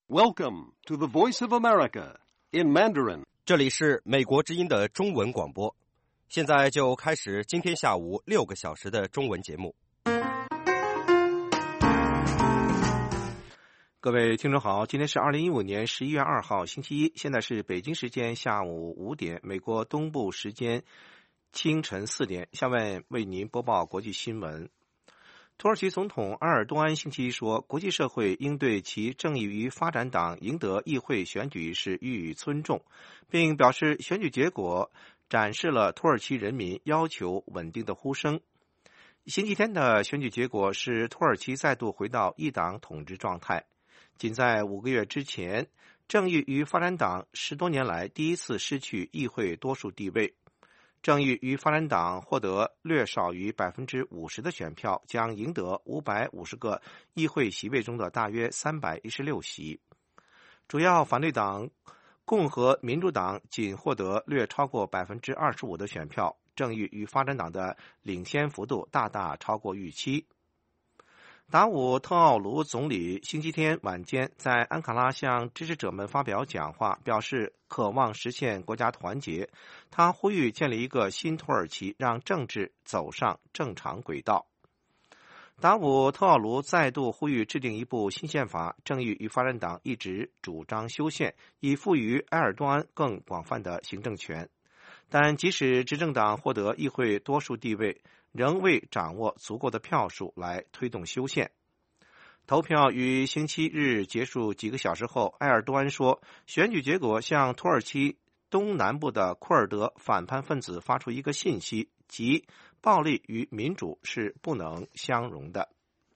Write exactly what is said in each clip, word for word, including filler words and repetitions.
Welcome to the Voice of America in Mandarin. 这里是美国之音的中文广播，现在就开始今天下午六个小时的中文节目。 各位听众好，今天是二零一五年十一月二号星期一，现在是北京时间下午五点，美国东部时间清晨四点。下面为您播报国际新闻。土耳其总统埃尔多安星期一说，国际社会应对其正义与发展党赢得议会选举一事予以尊重，并表示选举结果展示了土耳其人民要求稳定的呼声。星期天的选举结果使土耳其再度回到一党统治状态。仅在五个月之前，正义与发展党十多年来第一次失去议会多数地位。正义与发展党获得略少于 百分之五十 的选票，将赢得五百五十个议会席位中的大约三百一十六席。主要反对党共和民主党仅获得略超过 百分之二十五 的选票，正义与发展党的领先幅度大大超过预期。达武特奥卢总理星期天晚间在安卡拉向支持者们发表讲话，表示渴望实现国家团结。他呼吁建立一个新土耳其，让政治走上正常轨道。达武特奥卢再度呼吁制定一部新宪法，正义与发展党一直主张修宪，以赋予埃尔多安更广泛的行政权。但即使执政党获得议会多数地位，仍未掌握足够的票数来推动修宪。投票于星期日结束几个小时后，埃尔多安说，选举结果向土耳其东南部的库尔德反叛分子发出一个信息，即暴力与民主是不能相容的。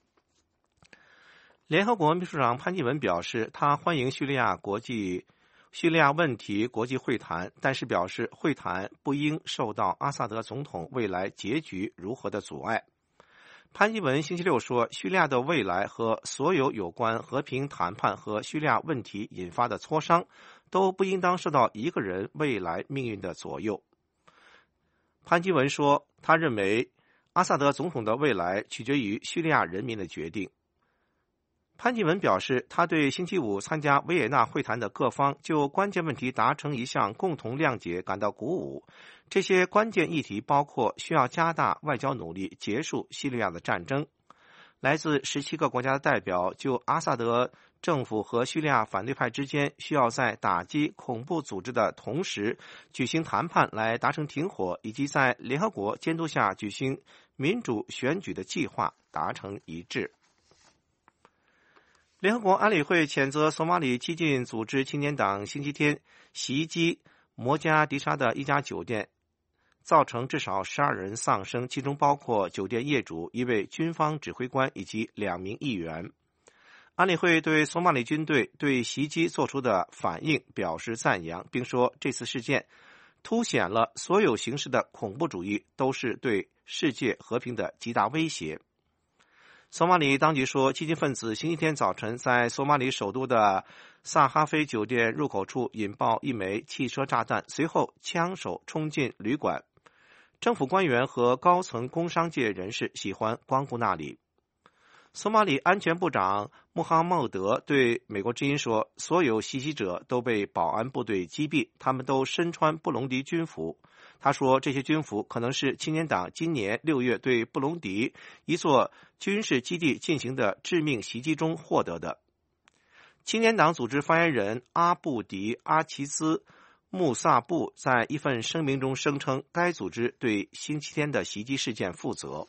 联合国秘书长潘基文表示，他欢迎叙利亚国际叙利亚问题国际会谈，但是表示会谈不应受到阿萨德总统未来结局如何的阻碍。潘基文星期六说，叙利亚的未来和所有有关和平谈判和叙利亚问题引发的磋商都不应当受到一个人未来命运的左右。潘基文说，他认为阿萨德总统的未来取决于叙利亚人民的决定。潘基文表示，他对星期五参加维也纳会谈的各方就关键问题达成一项共同谅解感到鼓舞。这些关键议题包括需要加大外交努力结束叙利亚的战争。来自十七个国家的代表就阿萨德政府和叙利亚反对派之间需要在打击恐怖组织的同时举行谈判来达成停火，以及在联合国监督下举行民主选举的计划达成一致。联合国安理会谴责索马里激进组织青年党星期天袭击摩加迪沙的一家酒店，造成至少十二人丧生，其中包括酒店业主、一位军方指挥官以及两名议员。安理会对索马里军队对袭击做出的反应表示赞扬，并说这次事件凸显了所有形式的恐怖主义都是对世界和平的极大威胁。索马里当局说，激进分子星期天早晨在索马里首都的萨哈菲酒店入口处引爆一枚汽车炸弹，随后枪手冲进旅馆。政府官员和高层工商界人士喜欢光顾那里。索马里安全部长穆罕默德对美国之音说，所有袭击者都被保安部队击毙，他们都身穿布隆迪军服。他说，这些军服可能是青年党今年六月对布隆迪一座军事基地进行的致命袭击中获得的。青年党组织发言人阿布迪阿齐兹穆萨布在一份声明中声称，该组织对星期天的袭击事件负责。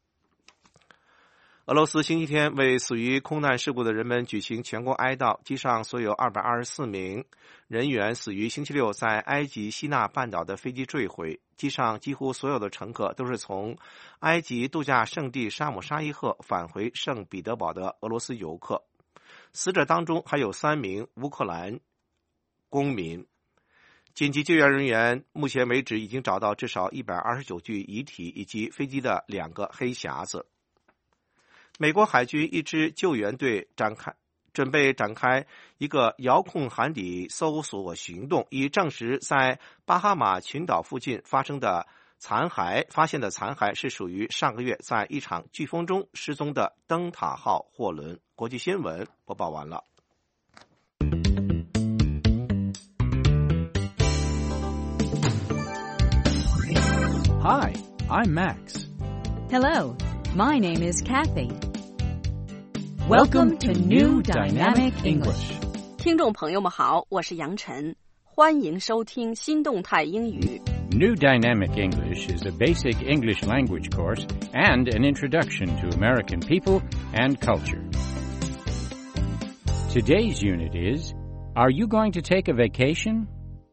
俄罗斯星期天为死于空难事故的人们举行全国哀悼，机上所有二百二十四名人员死于星期六在埃及西奈半岛的飞机坠毁。机上几乎所有的乘客都是从埃及度假胜地沙姆沙伊赫返回圣彼得堡的俄罗斯游客。死者当中还有三名乌克兰公民。紧急救援人员目前为止已经找到至少一百二十九具遗体以及飞机的两个黑匣子。美国海军一支救援队展开准备展开一个遥控海底搜索行动，以证实在巴哈马群岛附近发生的残骸发现的残骸是属于上个月在一场飓风中失踪的灯塔号货轮。国际新闻播报完了。 Hi, I'm Max. Hello, my name is Kathy. Welcome to New Dynamic English. 听众朋友们好，我是杨晨，欢迎收听新动态英语。 New Dynamic English is a basic English language course and an introduction to American people and culture. Today's unit is, Are you going to take a vacation?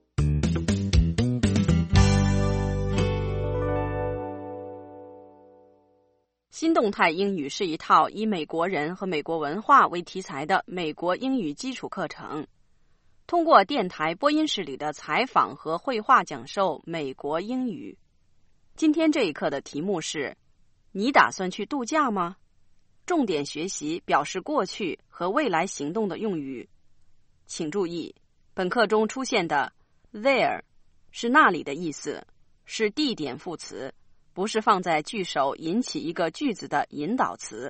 新动态英语是一套以美国人和美国文化为题材的美国英语基础课程，通过电台播音室里的采访和绘画讲授美国英语。今天这一课的题目是：你打算去度假吗？重点学习表示过去和未来行动的用语。请注意，本课中出现的 there 是那里的意思，是地点副词，不是放在句首引起一个句子的引导词。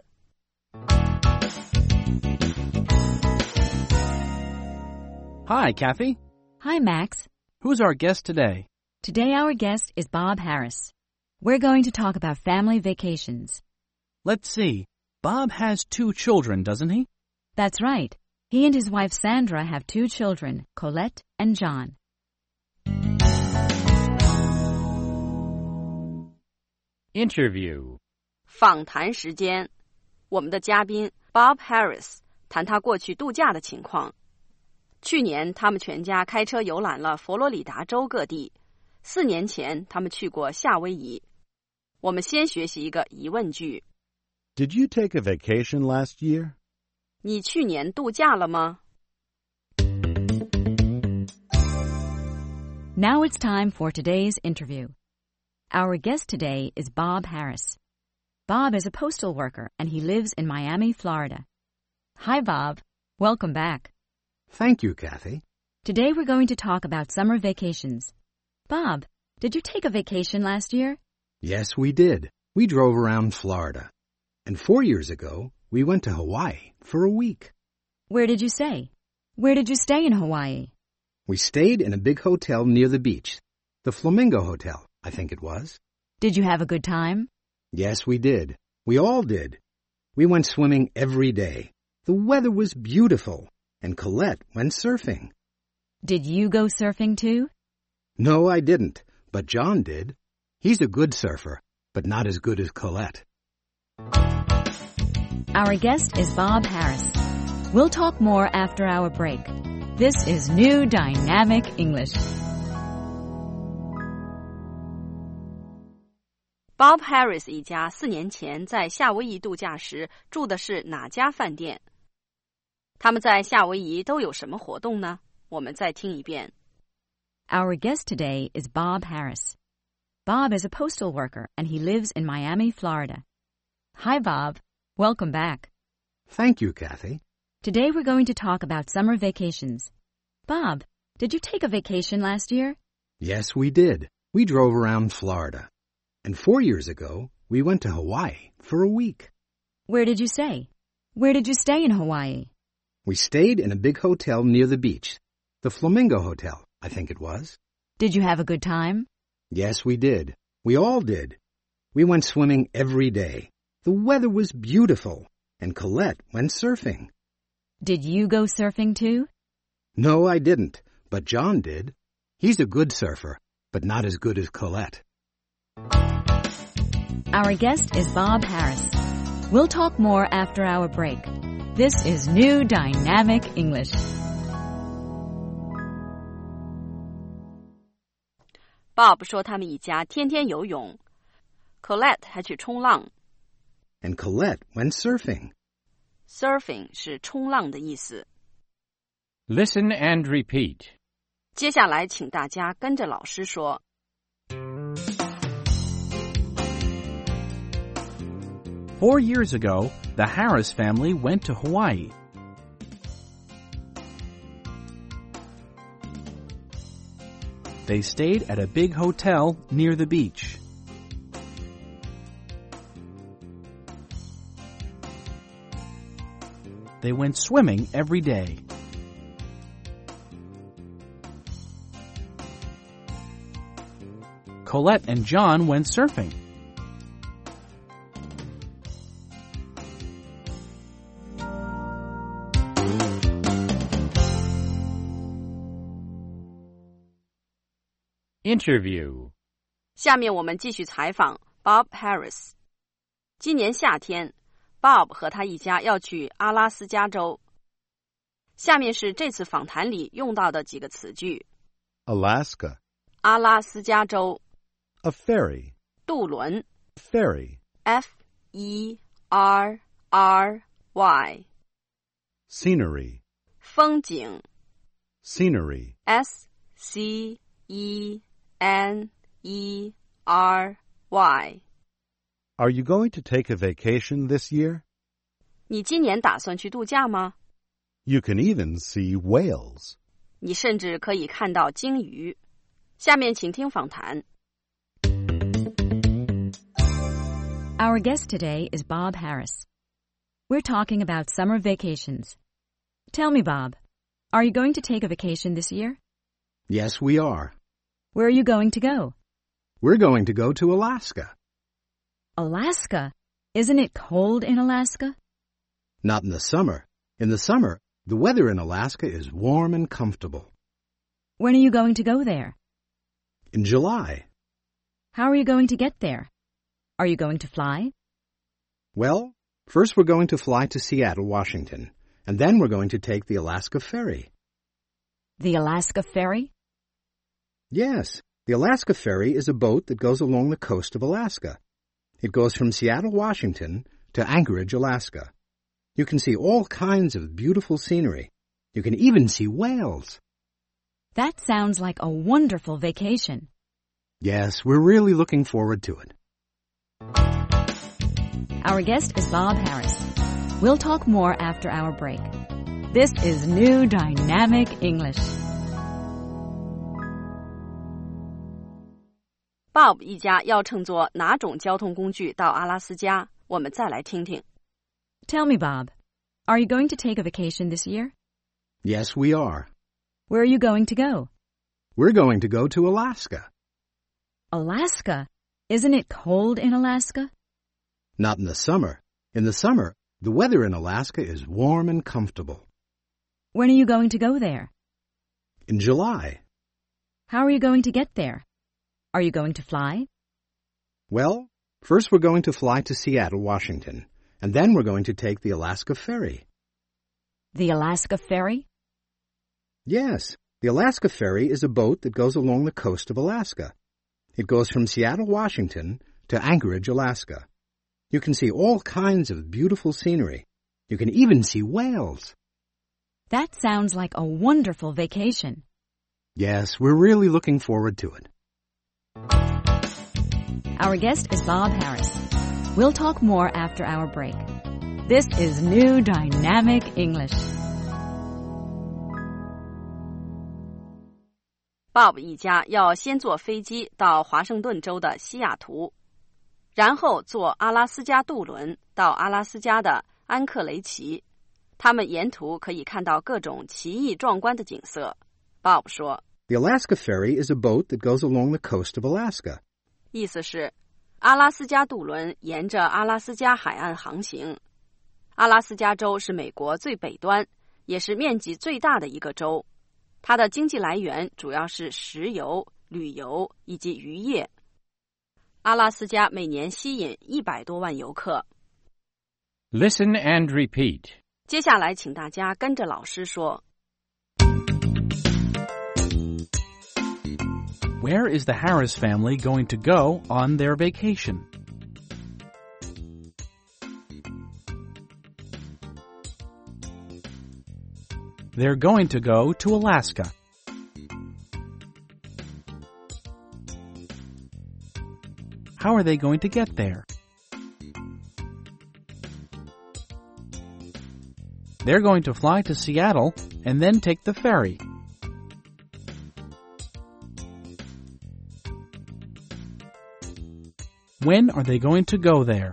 Hi, Kathy. Hi, Max. Who's our guest today? Today our guest is Bob Harris. We're going to talk about family vacations. Let's see. Bob has two children, doesn't he? That's right. He and his wife Sandra have two children, Colette and John. Interview. 访谈时间，我们的嘉宾 Bob Harris 谈他过去度假的情况。去年他们全家开车游览了佛罗里达州各地，四年前他们去过夏威夷。我们先学习一个疑问句。 Did you take a vacation last year? 你去年度假了吗？ Now it's time for today's interview. Our guest today is Bob Harris. Bob is a postal worker and he lives in Miami, Florida. Hi, Bob. Welcome back. Thank you, Kathy. Today we're going to talk about summer vacations. Bob, did you take a vacation last year? Yes, we did. We drove around Florida. And four years ago, we went to Hawaii for a week. Where did you stay? Where did you stay in Hawaii? We stayed in a big hotel near the beach. The Flamingo Hotel, I think it was. Did you have a good time? Yes, we did. We all did. We went swimming every day. The weather was beautiful. And Colette went surfing. Did you go surfing too? No, I didn't, but John did. He's a good surfer, but not as good as Colette. Our guest is Bob Harris. We'll talk more after our break. This is New Dynamic English. Bob Harris 一家四年前在夏威夷度假时住的是哪家饭店？他们在夏威夷都有什么活动呢？我们再听一遍。 Our guest today is Bob Harris. Bob is a postal worker and he lives in Miami, Florida. Hi, Bob. Welcome back. Thank you, Kathy. Today we're going to talk about summer vacations. Bob, did you take a vacation last year? Yes, we did. We drove around Florida. And four years ago, we went to Hawaii for a week. Where did you stay? Where did you stay in Hawaii? We stayed in a big hotel near the beach. The Flamingo Hotel, I think it was. Did you have a good time? Yes, we did. We all did. We went swimming every day. The weather was beautiful. And Colette went surfing. Did you go surfing too? No, I didn't, but John did. He's a good surfer, but not as good as Colette. Our guest is Bob Harris. We'll talk more after our break. This is New Dynamic English. Bob 说他们一家天天游泳 ，Colette 还去冲浪。 And Colette went surfing. Surfing 是冲浪的意思。 Listen and repeat. 接下来请大家跟着老师说。 Four years ago, the Harris family went to Hawaii. They stayed at a big hotel near the beach. They went swimming every day. Colette and John went surfing. Interview. 下面我们继续采访 Bob Harris。今年夏天 ，Bob 和他一家要去阿拉斯加州。下面是这次访谈里用到的几个词句 Alaska, 阿拉斯加州 a ferry, 渡轮 ferry, F E R R Y scenery, 风景 scenery, S C E N E R Y Are you going to take a vacation this year? 你今年打算去度假吗？ You can even see whales. 你甚至可以看到鲸鱼。下面请听访谈。 Our guest today is Bob Harris. We're talking about summer vacations. Tell me, Bob, are you going to take a vacation this year? Yes, we are. Where are you going to go? We're going to go to Alaska. Alaska? Isn't it cold in Alaska? Not in the summer. In the summer, the weather in Alaska is warm and comfortable. When are you going to go there? In July. How are you going to get there? Are you going to fly? Well, first we're going to fly to Seattle, Washington, and then we're going to take the Alaska Ferry. The Alaska Ferry? Yes, the Alaska Ferry is a boat that goes along the coast of Alaska. It goes from Seattle, Washington, to Anchorage, Alaska. You can see all kinds of beautiful scenery. You can even see whales. That sounds like a wonderful vacation. Yes, we're really looking forward to it. Our guest is Bob Harris. We'll talk more after our break. This is New Dynamic English. Bob 一家要乘坐哪种交通工具到阿拉斯加？我们再来听听。 Tell me, Bob, are you going to take a vacation this year? Yes, we are. Where are you going to go? We're going to go to Alaska. Alaska? Isn't it cold in Alaska? Not in the summer. In the summer, the weather in Alaska is warm and comfortable. When are you going to go there? In July. How are you going to get there? Are you going to fly? Well, first we're going to fly to Seattle, Washington, and then we're going to take the Alaska Ferry. The Alaska Ferry? Yes, the Alaska Ferry is a boat that goes along the coast of Alaska. It goes from Seattle, Washington, to Anchorage, Alaska. You can see all kinds of beautiful scenery. You can even see whales. That sounds like a wonderful vacation. Yes, we're really looking forward to it. Our guest is Bob Harris. We'll talk more after our break. This is New Dynamic English. Bob 一家要先坐飞机到华盛顿州的西雅图，然后坐阿拉斯加渡轮到阿拉斯加的安克雷奇。他们沿途可以看到各种奇异壮观的景色。Bob 说 The Alaska Ferry is a boat that goes along the coast of Alaska. 意思是阿拉斯加渡轮沿着阿拉斯加海岸航行。阿拉斯加州是美国最北端，也是面积最大的一个州。它的经济来源主要是石油、旅游以及渔业。阿拉斯加每年吸引一百多万游客。 Listen and repeat. 接下来请大家跟着老师说。 Where is the Harris family going to go on their vacation? They're going to go to Alaska. How are they going to get there? They're going to fly to Seattle and then take the ferry. When are they going to go there?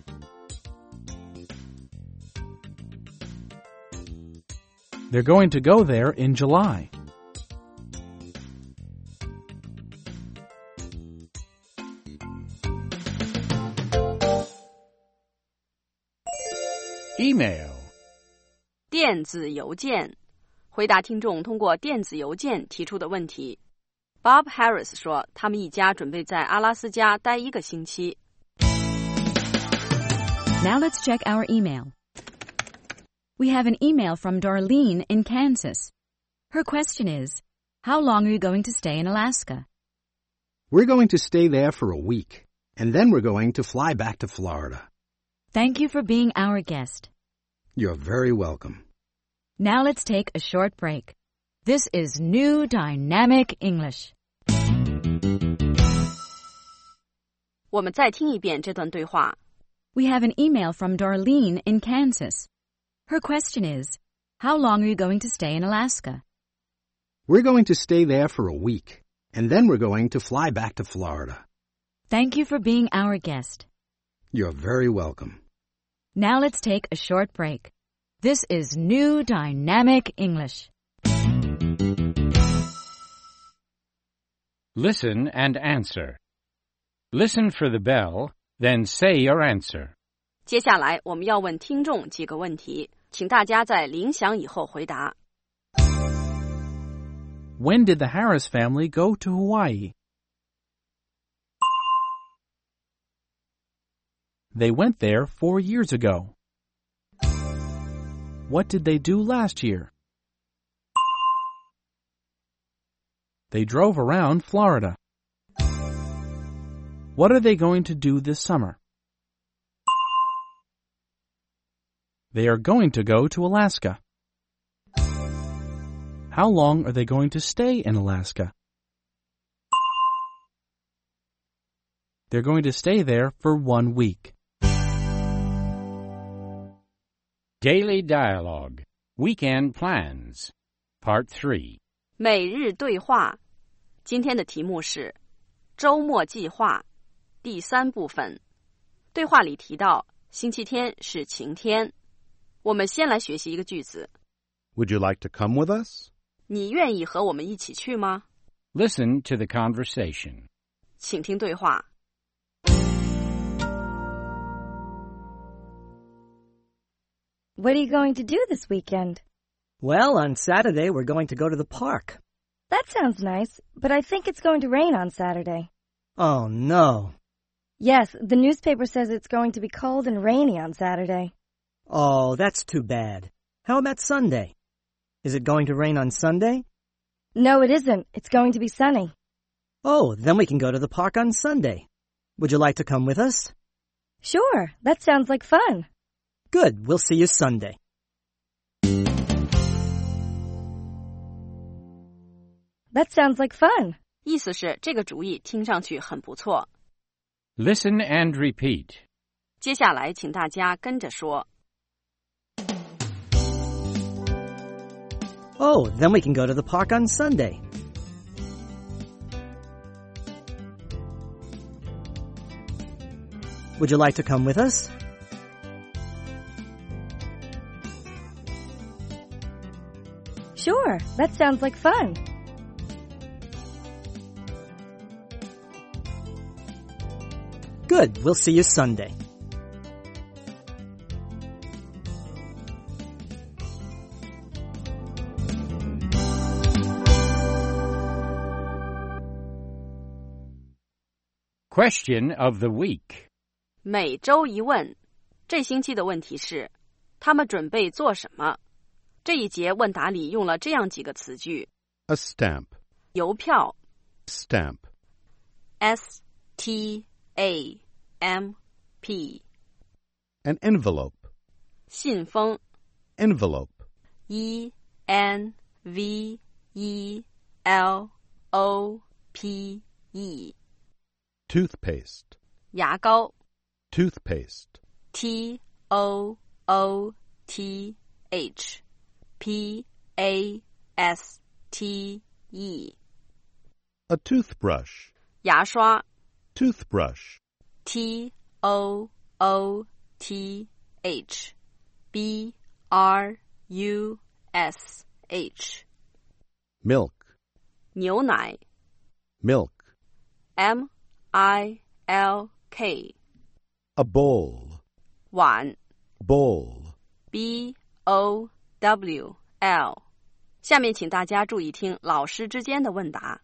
They're going to go there in July. email? 电子邮件。回答听众通过电子邮件提出的问题。Bob Harris 说，他们一家准备在阿拉斯加待一个星期。 Now let's check our email. We have an email from Darlene in Kansas. Her question is, how long are you going to stay in Alaska? We're going to stay there for a week, and then we're going to fly back to Florida. Thank you for being our guest. You're very welcome. Now let's take a short break. This is New Dynamic English. 我们再听一遍这段对话。 We have an email from Darlene in Kansas. Her question is, how long are you going to stay in Alaska? We're going to stay there for a week, and then we're going to fly back to Florida. Thank you for being our guest. You're very welcome. Now let's take a short break. This is New Dynamic English. Listen and answer. Listen for the bell, then say your answer. 接下来我们要问听众几个问题，请大家在铃响以后回答。 When did the Harris family go to Hawaii? They went there four years ago. What did they do last year? They drove around Florida. What are they going to do this summer? They are going to go to Alaska. How long are they going to stay in Alaska? They're going to stay there for one week. Daily Dialogue. Weekend Plans. Part three. 每日对话。今天的题目是周末计划第三部分。对话里提到星期天是晴天。我们先来学习一个句子。 Would you like to come with us? 你愿意和我们一起去吗？ Listen to the conversation. 请听对话。 What are you going to do this weekend? Well, on Saturday we're going to go to the park. That sounds nice, but I think it's going to rain on Saturday. Oh, no. Yes, the newspaper says it's going to be cold and rainy on Saturday. Oh, that's too bad. How about Sunday? Is it going to rain on Sunday? No, it isn't. It's going to be sunny. Oh, then we can go to the park on Sunday. Would you like to come with us? Sure, that sounds like fun. Good, we'll see you Sunday. That sounds like fun. 意思是这个主意听上去很不错。 Listen and repeat. 接下来请大家跟着说。 Oh, then we can go to the park on Sunday. Would you like to come with us? Sure, that sounds like fun. Good, we'll see you Sunday. Question of the week. 每周一问。这星期的问题是他们准备做什么？这一节问答里用了这样几个词句。 A stamp. 邮票 Stamp. S T A M P. An envelope. 信封 Envelope. E N V E L O P E. Toothpaste. 牙膏 Toothpaste. T O O T H P A S T E. A toothbrush. 牙刷 Toothbrush. T O O T H B R U S H. Milk. 牛奶 Milk. M I L K. A bowl. 碗 Bowl. B O W L。下面请大家注意听老师之间的问答。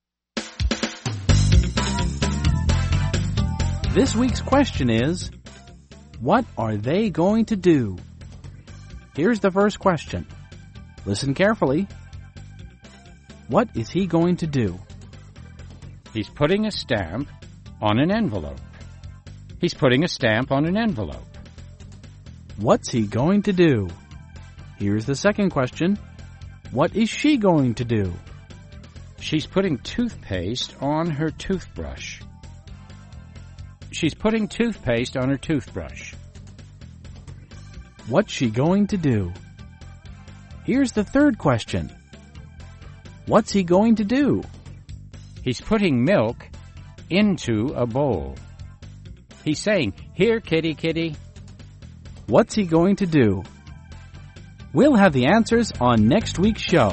This week's question is, what are they going to do? Here's the first question. Listen carefully. What is he going to do? He's putting a stamp on an envelope. He's putting a stamp on an envelope. What's he going to do? Here's the second question. What is she going to do? She's putting toothpaste on her toothbrush. She's putting toothpaste on her toothbrush. What's she going to do? Here's the third question. What's he going to do? He's putting milk into a bowl. He's saying, "Here, kitty, kitty." What's he going to do? We'll have the answers on next week's show.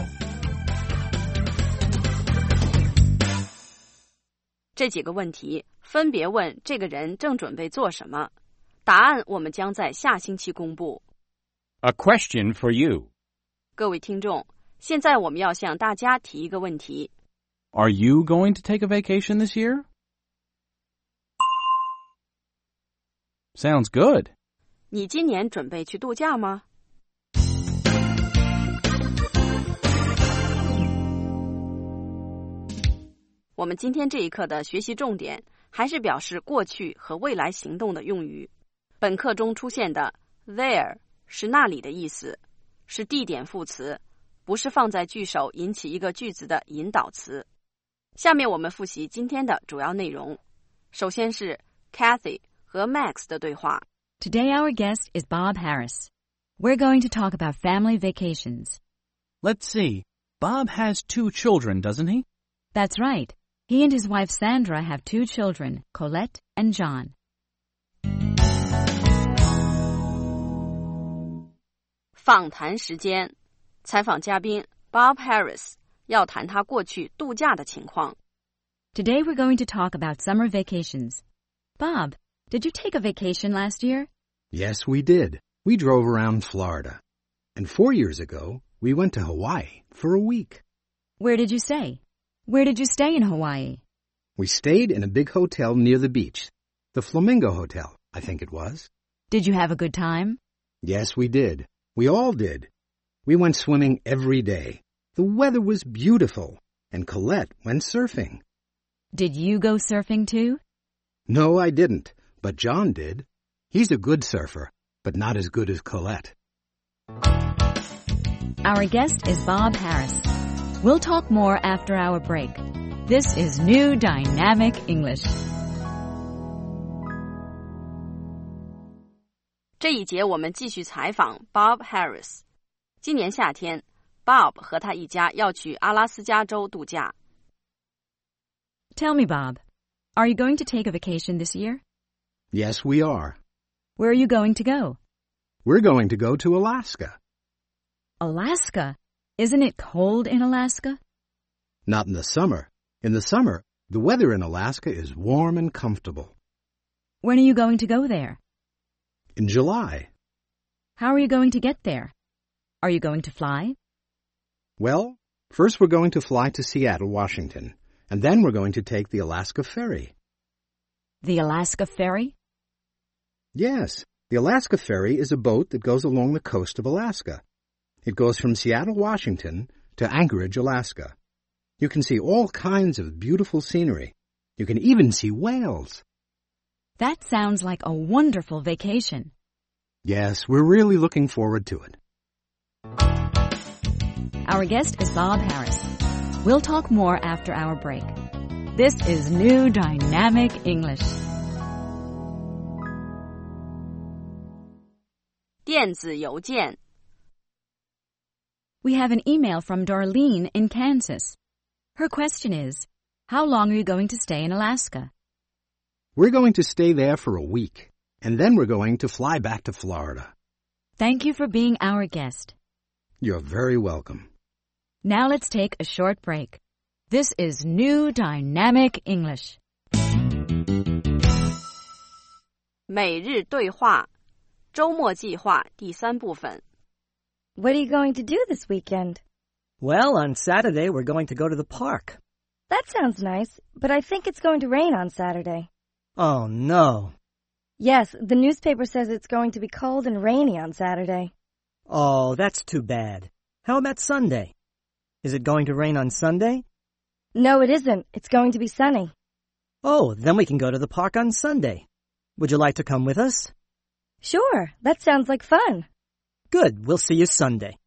这几个问题分别问这个人正准备做什么，答案我们将在下星期公布。 A question for you. 各位听众，现在我们要向大家提一个问题。 Are you going to take a vacation this year? Sounds good. 你今年准备去度假吗？我们今天这一课的学习重点还是表示过去和未来行动的用语。本课中出现的 there 是那里的意思，是地点副词，不是放在句首引起一个句子的引导词。下面我们复习今天的主要内容。首先是 Kathy 和 Max 的对话。 Today our guest is Bob Harris. We're going to talk about family vacations. Let's see. Bob has two children, doesn't he? That's right. He and his wife Sandra have two children, Colette and John. 访谈时间，采访嘉宾 Bob Harris 要谈他过去度假的情况。 Today we're going to talk about summer vacations. Bob, did you take a vacation last year? Yes, we did. We drove around Florida. And four years ago, we went to Hawaii for a week. Where did you stay? Where did you stay in Hawaii? We stayed in a big hotel near the beach. The Flamingo Hotel, I think it was. Did you have a good time? Yes, we did. We all did. We went swimming every day. The weather was beautiful, and Colette went surfing. Did you go surfing too? No, I didn't, but John did. He's a good surfer, but not as good as Colette. Our guest is Bob Harris. We'll talk more after our break. This is New Dynamic English. 这一节我们继续采访 Bob Harris。今年夏天 ，Bob 和他一家要去阿拉斯加州度假。 Tell me, Bob, are you going to take a vacation this year? Yes, we are. Where are you going to go? We're going to go to Alaska. Alaska? Isn't it cold in Alaska? Not in the summer. In the summer, the weather in Alaska is warm and comfortable. When are you going to go there? In July. How are you going to get there? Are you going to fly? Well, first we're going to fly to Seattle, Washington, and then we're going to take the Alaska Ferry. The Alaska Ferry? Yes, the Alaska Ferry is a boat that goes along the coast of Alaska. It goes from Seattle, Washington, to Anchorage, Alaska. You can see all kinds of beautiful scenery. You can even see whales. That sounds like a wonderful vacation. Yes, we're really looking forward to it. Our guest is Bob Harris. We'll talk more after our break. This is New Dynamic English. 电子邮件 We have an email from Darlene in Kansas. Her question is, how long are you going to stay in Alaska? We're going to stay there for a week, and then we're going to fly back to Florida. Thank you for being our guest. You're very welcome. Now let's take a short break. This is New Dynamic English. 每日对话周末计划第三部分。 What are you going to do this weekend? Well, on Saturday we're going to go to the park. That sounds nice, but I think it's going to rain on Saturday. Oh, no. Yes, the newspaper says it's going to be cold and rainy on Saturday. Oh, that's too bad. How about Sunday? Is it going to rain on Sunday? No, it isn't. It's going to be sunny. Oh, then we can go to the park on Sunday. Would you like to come with us? Sure, that sounds like fun. Good, we'll see you Sunday.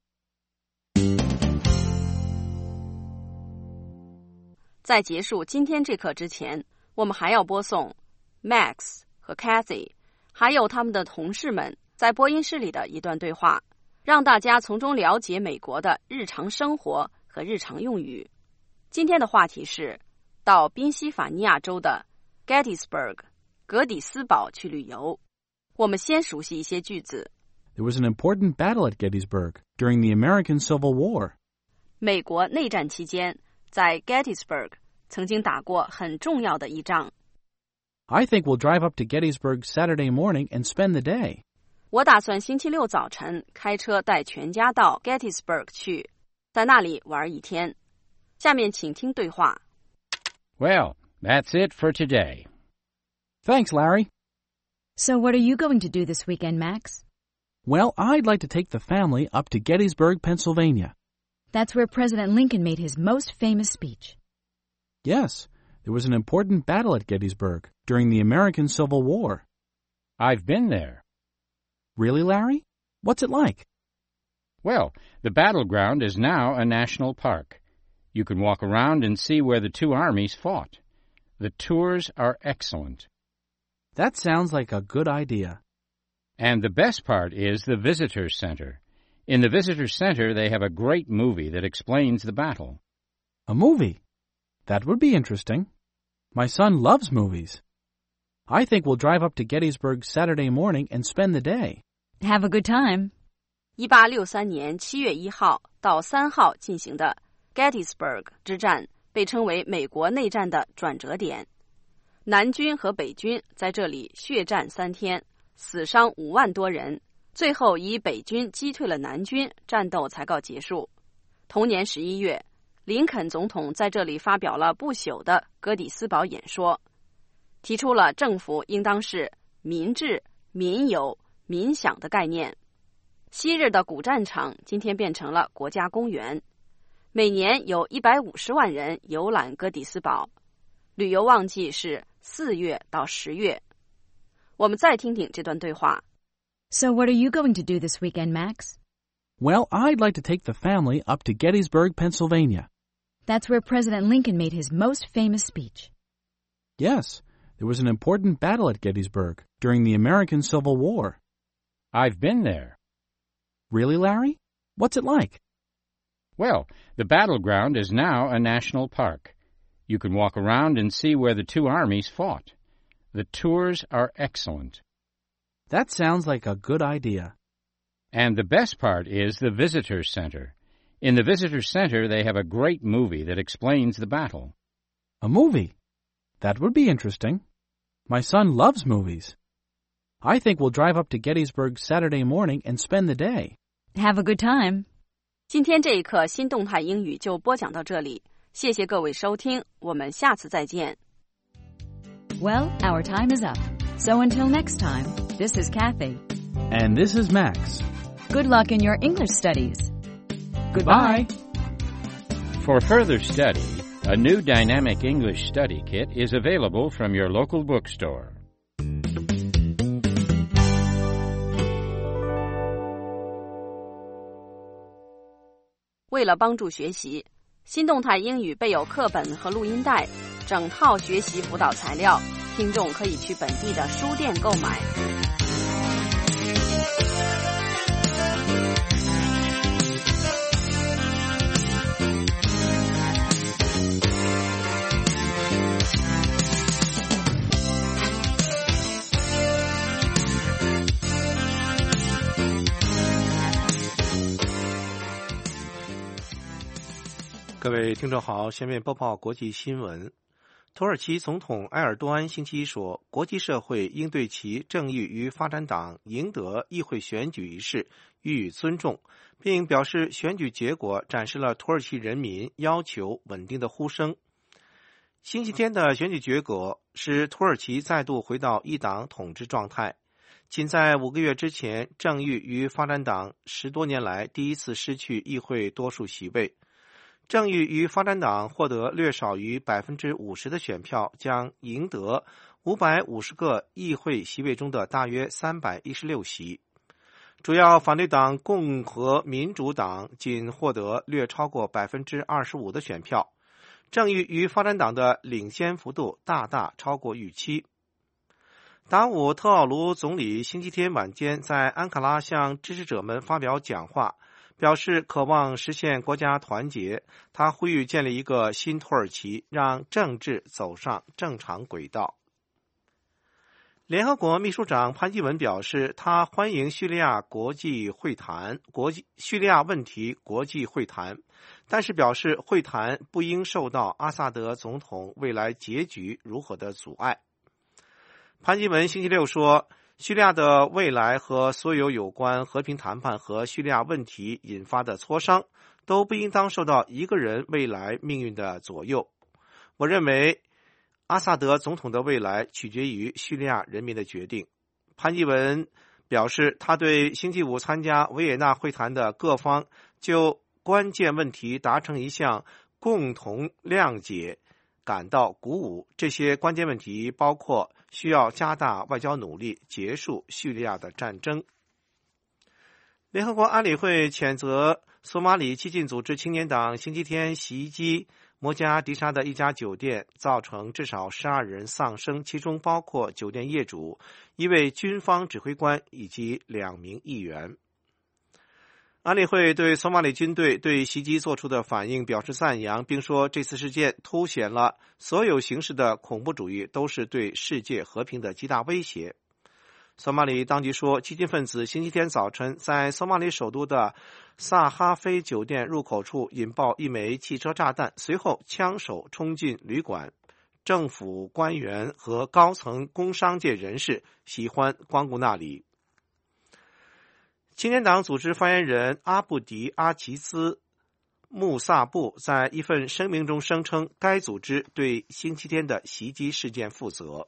在结束今天这课之前，我们还要播送 Max 和 Kathy 还有他们的同事们在播音室里的一段对话，让大家从中了解美国的日常生活和日常用语。今天的话题是到宾夕法尼亚州的 Gettysburg 格底斯堡去旅游。我们先熟悉一些句子。 There was an important battle at Gettysburg during the American Civil War. 美国内战期间，在 Gettysburg 曾经打过很重要的一仗。 I think we'll drive up to Gettysburg Saturday morning and spend the day. 我打算星期六早晨开车带全家到 Gettysburg 去，在那里玩一天。下面请听对话。 Well, that's it for today. Thanks, Larry. So what are you going to do this weekend, Max? Well, I'd like to take the family up to Gettysburg, Pennsylvania. That's where President Lincoln made his most famous speech. Yes, there was an important battle at Gettysburg during the American Civil War. I've been there. Really, Larry? What's it like? Well, the battleground is now a national park. You can walk around and see where the two armies fought. The tours are excellent. That sounds like a good idea. And the best part is the visitor center. In the visitor center, they have a great movie that explains the battle. A movie? That would be interesting. My son loves movies. I think we'll drive up to Gettysburg Saturday morning and spend the day. Have a good time. 一八六三年七月一号到三号进行的 Gettysburg 之战被称为美国内战的转折点。南军和北军在这里血战三天，死伤五万多人，最后以北军击退了南军，战斗才告结束。同年十一月，林肯总统在这里发表了不朽的格底斯堡演说，提出了政府应当是民治、民有、民享的概念。昔日的古战场今天变成了国家公园，每年有一百五十万人游览格底斯堡，旅游旺季是四月到十月。我们再听听这段对话。 So what are you going to do this weekend, Max? Well, I'd like to take the family up to Gettysburg, Pennsylvania. That's where President Lincoln made his most famous speech. Yes, there was an important battle at Gettysburg during the American Civil War. I've been there. Really, Larry? What's it like? Well, the battleground is now a national park. You can walk around and see where the two armies fought. The tours are excellent. That sounds like a good idea. And the best part is the visitor center. In the visitor center, they have a great movie that explains the battle. A movie? That would be interesting. My son loves movies. I think we'll drive up to Gettysburg Saturday morning and spend the day. Have a good time. 今天这一课新动态英语就播讲到这里，谢谢各位收听，我们下次再见。 Well, our time is up. So until next time, this is Kathy. And this is Max. Good luck in your English studies. Goodbye. For further study, a new dynamic English study kit is available from your local bookstore. 为了帮助学习，新动态英语备有课本和录音带，整套学习辅导材料，听众可以去本地的书店购买。 各位听众好，下面播报国际新闻。 土耳其总统埃尔多安星期一说，国际社会应对其正义与发展党赢得议会选举一事予以尊重，并表示选举结果展示了土耳其人民要求稳定的呼声。星期天的选举结果使土耳其再度回到一党统治状态。仅在五个月之前，正义与发展党十多年来第一次失去议会多数席位。正义与发展党获得略少于百分之五十的选票，将赢得五百五十个议会席位中的大约三百一十六席。主要反对党共和民主党仅获得略超过百分之二十五的选票。正义与发展党的领先幅度大大超过预期。达武特奥卢总理星期天晚间在安卡拉向支持者们发表讲话，表示渴望实现国家团结。他呼吁建立一个新土耳其，让政治走上正常轨道。联合国秘书长潘基文表示，他欢迎叙利亚国际会谈国际叙利亚问题国际会谈，但是表示会谈不应受到阿萨德总统未来结局如何的阻碍。潘基文星期六说，叙利亚的未来和所有有关和平谈判和叙利亚问题引发的磋商都不应当受到一个人未来命运的左右。我认为阿萨德总统的未来取决于叙利亚人民的决定。潘基文表示，他对星期五参加维也纳会谈的各方就关键问题达成一项共同谅解感到鼓舞。这些关键问题包括需要加大外交努力，结束叙利亚的战争。联合国安理会谴责索马里激进组织青年党星期天袭击摩加迪沙的一家酒店，造成至少十二人丧生，其中包括酒店业主、一位军方指挥官以及两名议员。安理会对索马里军队对袭击做出的反应表示赞扬，并说这次事件凸显了所有形式的恐怖主义都是对世界和平的极大威胁。索马里当局说，激进分子星期天早晨在索马里首都的萨哈菲酒店入口处引爆一枚汽车炸弹，随后枪手冲进旅馆。政府官员和高层工商界人士喜欢光顾那里。青年党组织发言人阿布迪阿齐兹穆萨布在一份声明中声称，该组织对星期天的袭击事件负责。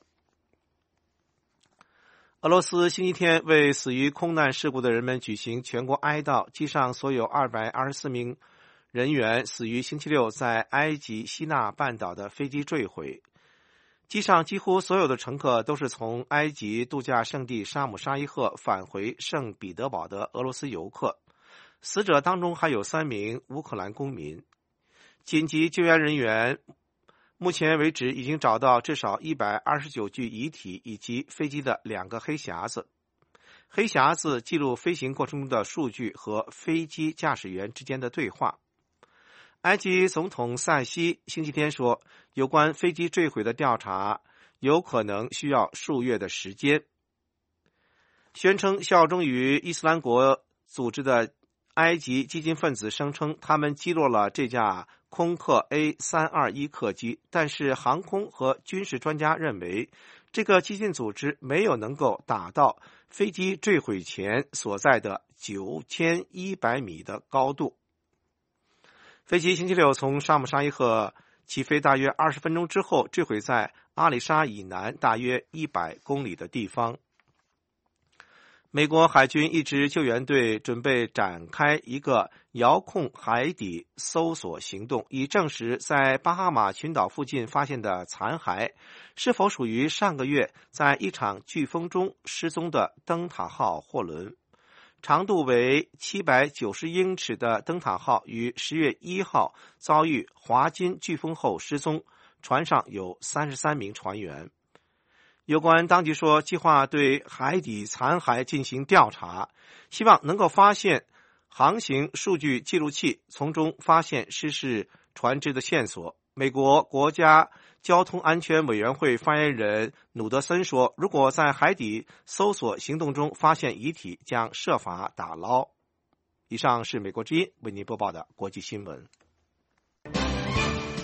俄罗斯星期天为死于空难事故的人们举行全国哀悼，机上所有二百二十四名人员死于星期六在埃及西奈半岛的飞机坠毁。机上几乎所有的乘客都是从埃及度假胜地沙姆沙伊赫返回圣彼得堡的俄罗斯游客，死者当中还有三名乌克兰公民。紧急救援人员目前为止已经找到至少一百二十九具遗体以及飞机的两个黑匣子。黑匣子记录飞行过程中的数据和飞机驾驶员之间的对话。埃及总统塞西星期天说，有关飞机坠毁的调查有可能需要数月的时间。宣称效忠于伊斯兰国组织的埃及激进分子声称，他们击落了这架空客 A 三二一 客机，但是航空和军事专家认为，这个激进组织没有能够达到飞机坠毁前所在的九千一百米的高度。飞机星期六从沙姆沙伊赫起飞大约二十分钟之后，坠毁在阿里沙以南大约一百公里的地方。美国海军一支救援队准备展开一个遥控海底搜索行动，以证实在巴哈马群岛附近发现的残骸是否属于上个月在一场飓风中失踪的灯塔号货轮。长度为七百九十英尺的灯塔号于十月一号遭遇华金飓风后失踪，船上有三十三名船员。有关当局说，计划对海底残骸进行调查，希望能够发现航行数据记录器，从中发现失事船只的线索。美国国家交通安全委员会发言人努德森说，如果在海底搜索行动中发现遗体，将设法打捞。以上是美国之音为您播报的国际新闻。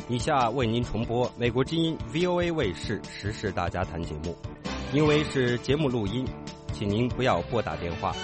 以下为您重播美国之音 V O A 卫视时事大家谈节目，因为是节目录音，请您不要拨打电话。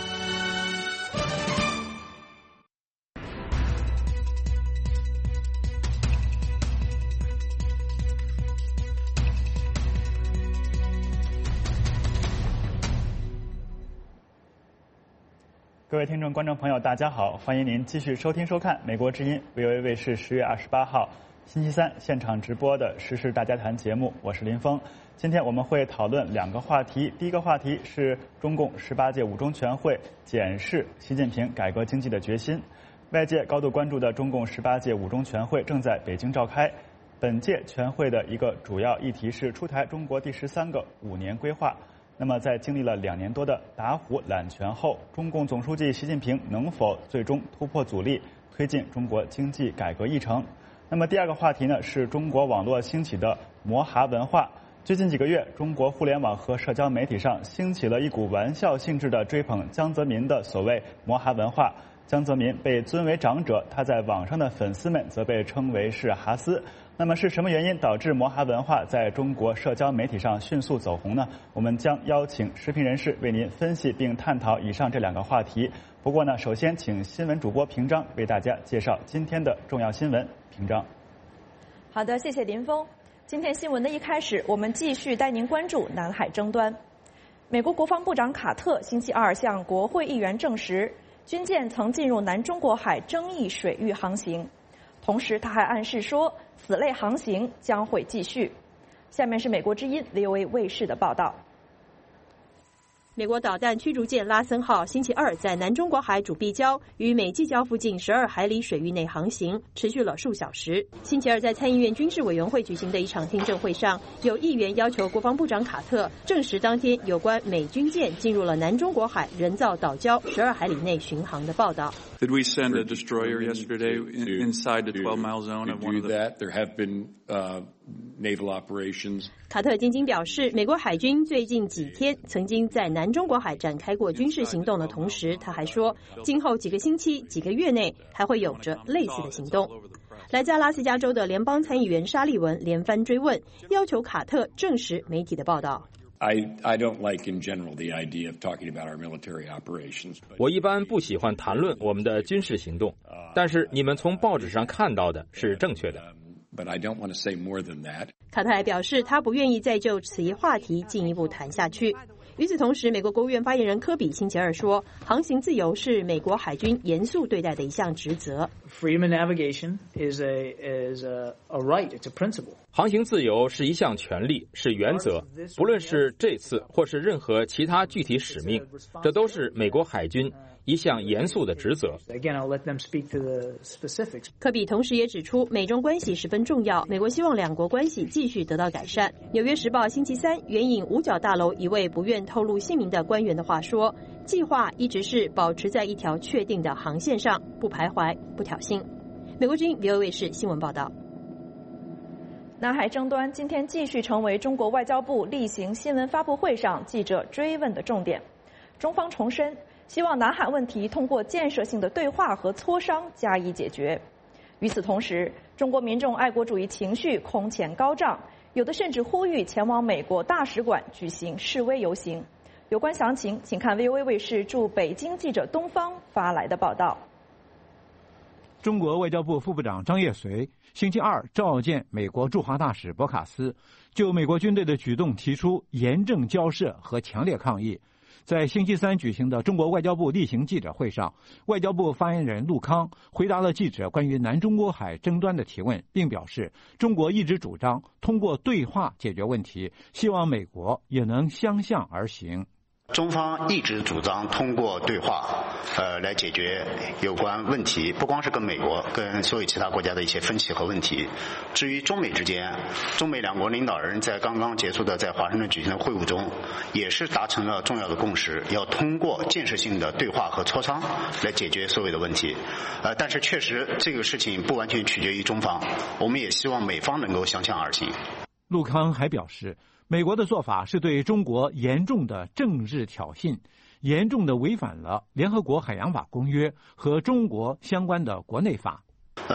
各位听众、观众朋友，大家好！欢迎您继续收听、收看美国之音 V O A 卫视十月二十八号星期三现场直播的时事大家谈节目，我是林峰。今天我们会讨论两个话题，第一个话题是中共十八届五中全会检视习近平改革经济的决心。外界高度关注的中共十八届五中全会正在北京召开。本届全会的一个主要议题是出台中国第十三个五年规划。那么，在经历了两年多的打虎揽权后，中共总书记习近平能否最终突破阻力，推进中国经济改革议程？那么，第二个话题呢，是中国网络兴起的摩哈文化。最近几个月，中国互联网和社交媒体上兴起了一股玩笑性质的追捧江泽民的所谓摩哈文化。江泽民被尊为长者，他在网上的粉丝们则被称为是哈斯。那么是什么原因导致摩哈文化在中国社交媒体上迅速走红呢？我们将邀请时评人士为您分析并探讨以上这两个话题。不过呢，首先请新闻主播平章为大家介绍今天的重要新闻。平章。 好的，谢谢林峰。今天新闻的一开始，我们继续带您关注南海争端。美国国防部长卡特星期二向国会议员证实，军舰曾进入南中国海争议水域航行。同时，他还暗示说，此类航行将会继续。下面是美国之音 V O A 卫视的报道。 美国导弹驱逐舰拉森号星期二在南中国海主壁礁与美济礁附近十二海里水域内航行，持续了数小时。星期二在参议院军事委员会举行的一场听证会上，有议员要求国防部长卡特证实当天有关美军舰进入了南中国海人造岛礁十二海里内巡航的报道。 Did we send a destroyer yesterday in, inside the twelve mile zone of one of the... that. There have been uh, naval operations. 卡特晶晶表示，美国海军最近几天曾经在南中国海展开过军事行动的同时，他还说，今后几个星期、几个月内还会有着类似的行动。来自阿拉斯加州的联邦参议员沙利文连番追问，要求卡特证实媒体的报道。 I, I don't like in general the idea of talking about our military operations. 我一般不喜欢谈论我们的军事行动，但是你们从报纸上看到的是正确的。 But I don't want to say more than that. 卡特还表示，他不愿意再就此一话题进一步谈下去。与此同时，美国国务院发言人科比星期二说，航行自由是美国海军严肃对待的一项职责。 Freedom of navigation is a is a, a right. It's a principle. 航行自由是一项权利，是原则。不论是这次或是任何其他具体使命，这都是美国海军一项严肃的职责。 Again, I'll let them speak to the specifics. 科比同时也指出，美中关系十分重要，美国希望两国关系继续得到改善。纽约时报星期三援引五角大楼一位不愿透露姓名的官员的话说，计划一直是保持在一条确定的航线上，不徘徊，不挑衅。美国之音 V O A 卫视新闻报道。 南海争端今天继续成为中国外交部例行新闻发布会上记者追问的重点。中方重申，希望南海问题通过建设性的对话和磋商加以解决。与此同时，中国民众爱国主义情绪空前高涨，有的甚至呼吁前往美国大使馆举行示威游行。有关详情，请看 V O A 卫视驻北京记者东方发来的报道。 中国外交部副部长张业遂星期二召见美国驻华大使博卡斯，就美国军队的举动提出严正交涉和强烈抗议。在星期三举行的中国外交部例行记者会上，外交部发言人陆康回答了记者关于南中国海争端的提问，并表示，中国一直主张通过对话解决问题，希望美国也能相向而行。 中方一直主张通过对话，呃，来解决有关问题，不光是跟美国，跟所有其他国家的一些分歧和问题。至于中美之间，中美两国领导人在刚刚结束的在华盛顿举行的会晤中，也是达成了重要的共识，要通过建设性的对话和磋商来解决所有的问题。呃，但是确实这个事情不完全取决于中方，我们也希望美方能够相向而行。 陆康还表示，美国的做法是对中国严重的政治挑衅，严重的违反了联合国海洋法公约和中国相关的国内法。 呃，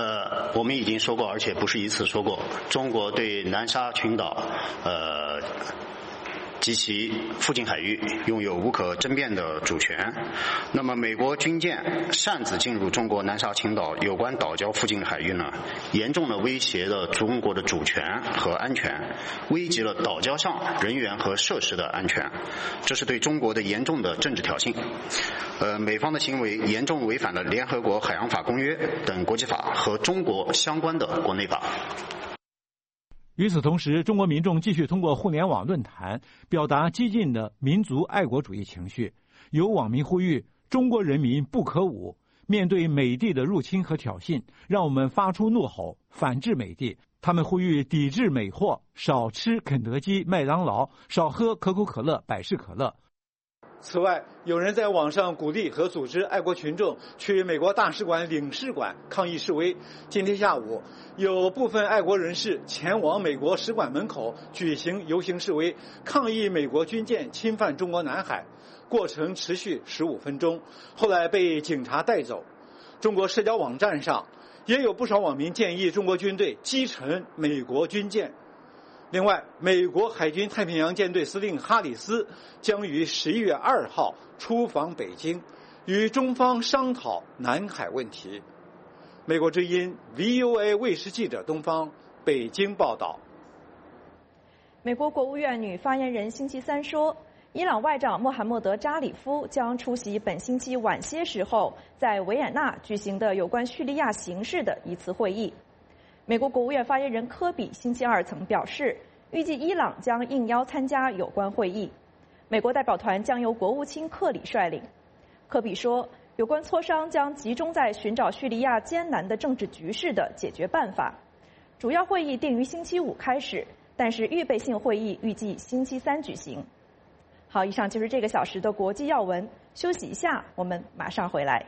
我们已经说过，而且不是一次说过，中国对南沙群岛，呃。及其附近海域拥有无可争辩的主权。那么，美国军舰擅自进入中国南沙群岛有关岛礁附近的海域呢，严重的威胁了中国的主权和安全，危及了岛礁上人员和设施的安全。这是对中国的严重的政治挑衅。呃，美方的行为严重违反了联合国海洋法公约等国际法和中国相关的国内法。 与此同时，中国民众继续通过互联网论坛表达激进的民族爱国主义情绪。有网民呼吁中国人民不可武，面对美帝的入侵和挑衅，让我们发出怒吼，反制美帝。他们呼吁抵制美货，少吃肯德基、麦当劳，少喝可口可乐、百事可乐。 此外，有人在网上鼓励和组织爱国群众去美国大使馆、领事馆抗议示威。今天下午，有部分爱国人士前往美国使馆门口举行游行示威，抗议美国军舰侵犯中国南海。过程持续十五分钟，后来被警察带走。中国社交网站上也有不少网民建议中国军队击沉美国军舰。另外，美国海军太平洋舰队司令哈里斯将于十一月二号出访北京，与中方商讨南海问题。美国之音 V O A 卫视记者东方北京报道。 美国国务院女发言人星期三说，伊朗外长穆罕默德·扎里夫将出席本星期晚些时候在维也纳举行的有关叙利亚形势的一次会议。美国国务院发言人科比星期二曾表示，预计伊朗将应邀参加有关会议。美国代表团将由国务卿克里率领。科比说，有关磋商将集中在寻找叙利亚艰难的政治局势的解决办法。主要会议定于星期五开始，但是预备性会议预计星期三举行。好，以上就是这个小时的国际要闻。休息一下，我们马上回来。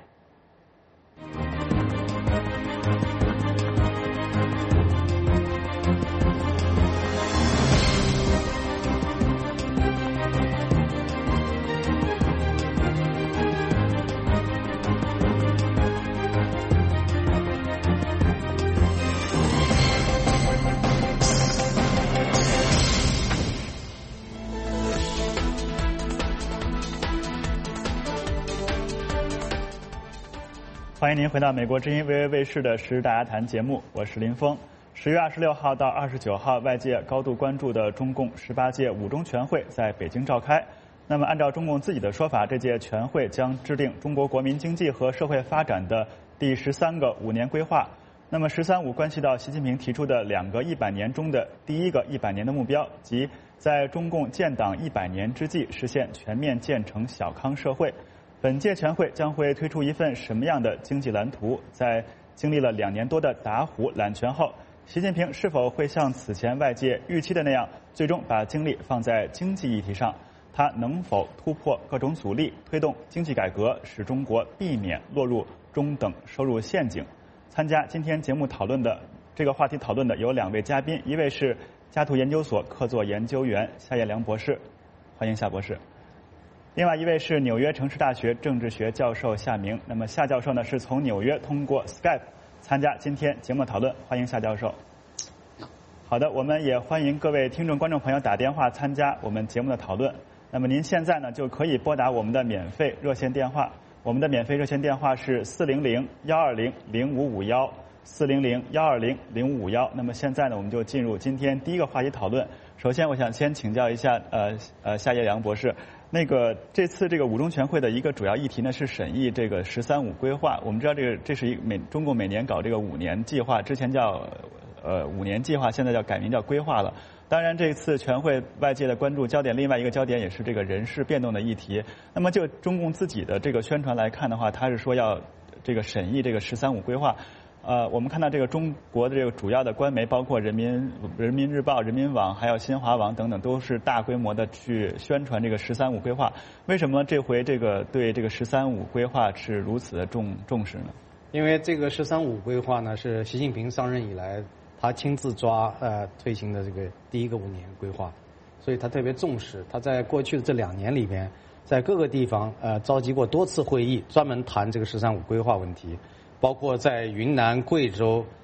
欢迎您回到美国之音 V O A 卫视的时事大家谈节目，我是林峰。十月二十六号到二十九号，外界高度关注的中共十八届五中全会在北京召开。那么，按照中共自己的说法，这届全会将制定中国国民经济和社会发展的第十三个五年规划。那么“十三五”关系到习近平提出的两个一百年中的第一个一百年的目标，即在中共建党一百年之际实现全面建成小康社会。本届全会将会推出一份什么样的经济蓝图？在经历了两年多的打虎揽权后，习近平是否会像此前外界预期的那样，最终把精力放在经济议题上？他能否突破各种阻力，推动经济改革，使中国避免落入中等收入陷阱？参加今天节目讨论的这个话题讨论的有两位嘉宾，一位是嘉图研究所客座研究员夏叶良博士，欢迎夏博士。另外一位是纽约城市大学政治学教授夏明。那么夏教授呢是从纽约通过 Skype 参加今天节目讨论，欢迎夏教授。好的，我们也欢迎各位听众观众朋友打电话参加我们节目的讨论。那么您现在呢就可以拨打我们的免费热线电话，我们的免费热线电话是四零零幺二零零五五幺四零零幺二零零五五幺。那么现在呢我们就进入今天第一个话题讨论。首先我想先请教一下呃呃夏叶良博士。那个这次这个五中全会的一个主要议题呢是审议这个“十三五”规划。我们知道这个这是一每中共每年搞这个五年计划，之前叫呃五年计划，现在叫改名叫规划了。当然，这次全会外界的关注焦点，另外一个焦点也是这个人事变动的议题。那么就中共自己的这个宣传来看的话，他是说要这个审议这个“十三五”规划。呃，我们看到这个中国的这个主要的官媒，包括人民人民日报、人民网，还有新华网等等，都是大规模的去宣传这个“十三五”规划。为什么这回这个对这个“十三五”规划是如此的重重视呢？ 因为这个“十三五”规划呢，是习近平上任以来他亲自抓呃推行的这个第一个五年规划，所以他特别重视。他在过去的这两年里边，在各个地方呃召集过多次会议，专门谈这个“十三五”规划问题。包括在云南、贵州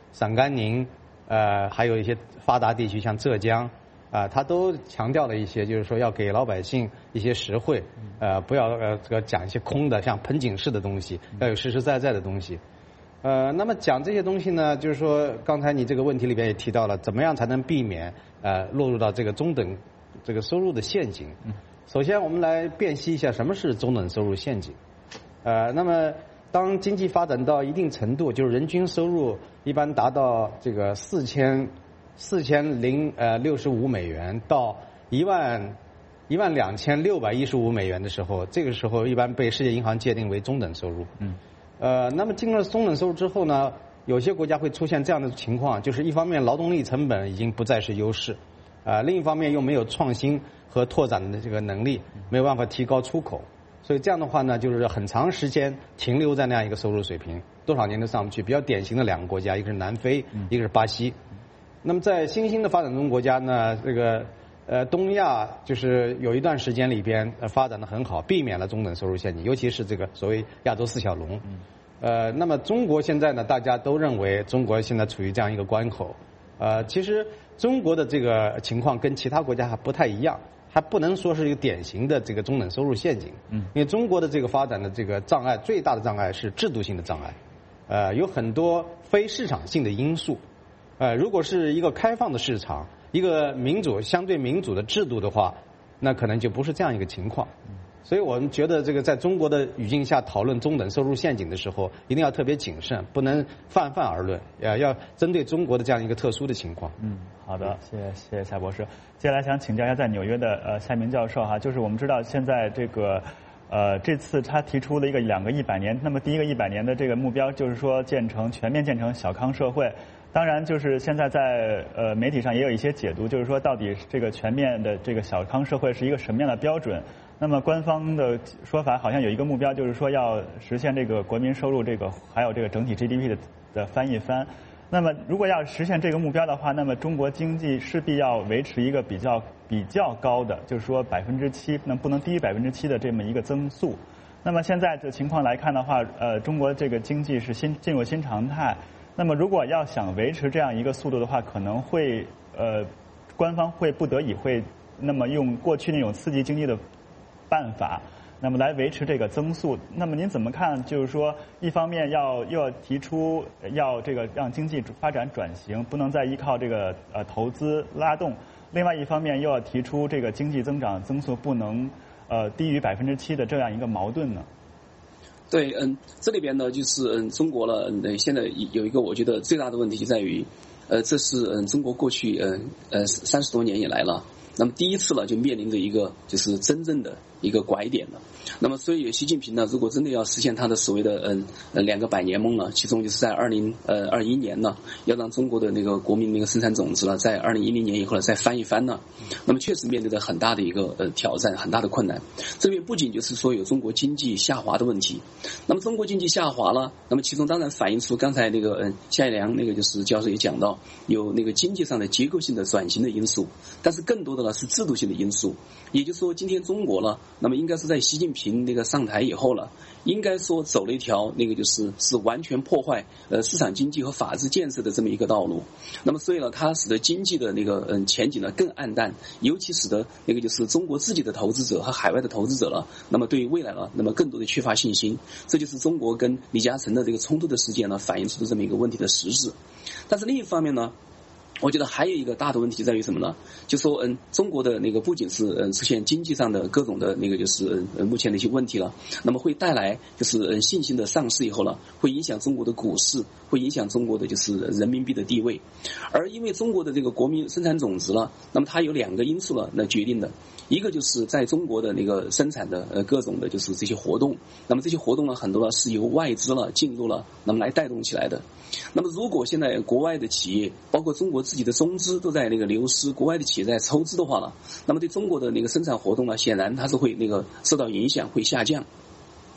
陕甘宁，呃，还有一些发达地区像浙江。啊，他都强调了一些，就是说要给老百姓一些实惠，呃，不要呃这个讲一些空的，像喷井式的东西，要有实实在在的东西。呃，那么讲这些东西呢，就是说刚才你这个问题里边也提到了，怎么样才能避免呃落入到这个中等这个收入的陷阱？首先，我们来辨析一下什么是中等收入陷阱。呃，那么当经济发展到一定程度，就是人均收入一般达到这个四千。四千零呃六十五美元到一万一万两千六百一十五美元的时候，这个时候一般被世界银行界定为中等收入。嗯。呃，那么进入了中等收入之后呢，有些国家会出现这样的情况，就是一方面劳动力成本已经不再是优势，啊、呃，另一方面又没有创新和拓展的这个能力，没有办法提高出口，所以这样的话呢，就是很长时间停留在那样一个收入水平，多少年都上不去。比较典型的两个国家，一个是南非，一个是巴西。那么在新兴的发展中国家呢，这个呃东亚就是有一段时间里边呃发展的很好，避免了中等收入陷阱，尤其是这个所谓亚洲四小龙。呃，那么中国现在呢，大家都认为中国现在处于这样一个关口。呃，其实中国的这个情况跟其他国家还不太一样，还不能说是一个典型的这个中等收入陷阱。嗯，因为中国的这个发展的这个障碍，最大的障碍是制度性的障碍，呃，有很多非市场性的因素。呃，如果是一个开放的市场，一个民主相对民主的制度的话，那可能就不是这样一个情况。所以我们觉得这个在中国的语境下讨论中等收入陷阱的时候，一定要特别谨慎，不能泛泛而论，呃，要针对中国的这样一个特殊的情况。 嗯，好的，谢谢谢谢夏博士。接下来想请教一下在纽约的呃夏明教授哈，就是我们知道现在这个。呃，这次他提出了一个两个一百年，那么第一个一百年的这个目标就是说建成全面建成小康社会。当然，就是现在在呃媒体上也有一些解读，就是说到底这个全面的这个小康社会是一个什么样的标准？那么官方的说法好像有一个目标，就是说要实现这个国民收入这个还有这个整体 G D P 的的翻一番。那么，如果要实现这个目标的话，那么中国经济势必要维持一个比较比较高的，就是说百分之七，那不能低于百分之七的这么一个增速。那么现在的情况来看的话，呃，中国这个经济是新进入新常态。那么如果要想维持这样一个速度的话，可能会呃，官方会不得已会那么用过去那种刺激经济的办法。那么来维持这个增速，那么您怎么看？就是说，一方面要又要提出要这个让经济发展转型，不能再依靠这个呃投资拉动；另外一方面又要提出这个经济增长增速不能呃低于百分之七的这样一个矛盾呢？ 对，嗯，这里边呢就是嗯中国了，嗯，现在有一个我觉得最大的问题就在于，呃，这是嗯中国过去嗯呃三十多年以来了，那么第一次了就面临着一个就是真正的一个拐点了。那么所以习近平呢，如果真的要实现他的所谓的嗯呃两个百年梦呢，其中就是在二零呃二一年呢，要让中国的那个国民那个生产总值呢，在二零一零年以后呢再翻一番呢，那么确实面对着很大的一个呃挑战，很大的困难。这边不仅就是说有中国经济下滑的问题，那么中国经济下滑了，那么其中当然反映出刚才那个嗯夏一良那个就是教授也讲到，有那个经济上的结构性的转型的因素，但是更多的呢是制度性的因素。也就是说，今天中国了，那么应该是在习近平那个上台以后了，应该说走了一条那个就是是完全破坏呃市场经济和法治建设的这么一个道路。那么所以呢，它使得经济的那个嗯前景呢更暗淡，尤其使得那个就是中国自己的投资者和海外的投资者了，那么对于未来了，那么更多的缺乏信心。这就是中国跟李嘉诚的这个冲突的事件呢，反映出的这么一个问题的实质。但是另一方面呢，我觉得还有一个大的问题在于什么呢？就说嗯，中国的那个不仅是嗯出现经济上的各种的那个就是嗯目前的一些问题了，那么会带来就是嗯信心的丧失以后呢，会影响中国的股市，会影响中国的就是人民币的地位。而因为中国的这个国民生产总值了，那么它有两个因素了来决定的，一个就是在中国的那个生产的呃各种的就是这些活动，那么这些活动呢很多呢是由外资了进入了，那么来带动起来的。那么如果现在国外的企业，包括中国自己的中资都在那个流失，国外的企业在抽资的话了，那么对中国的那个生产活动呢，显然它是会那个受到影响，会下降。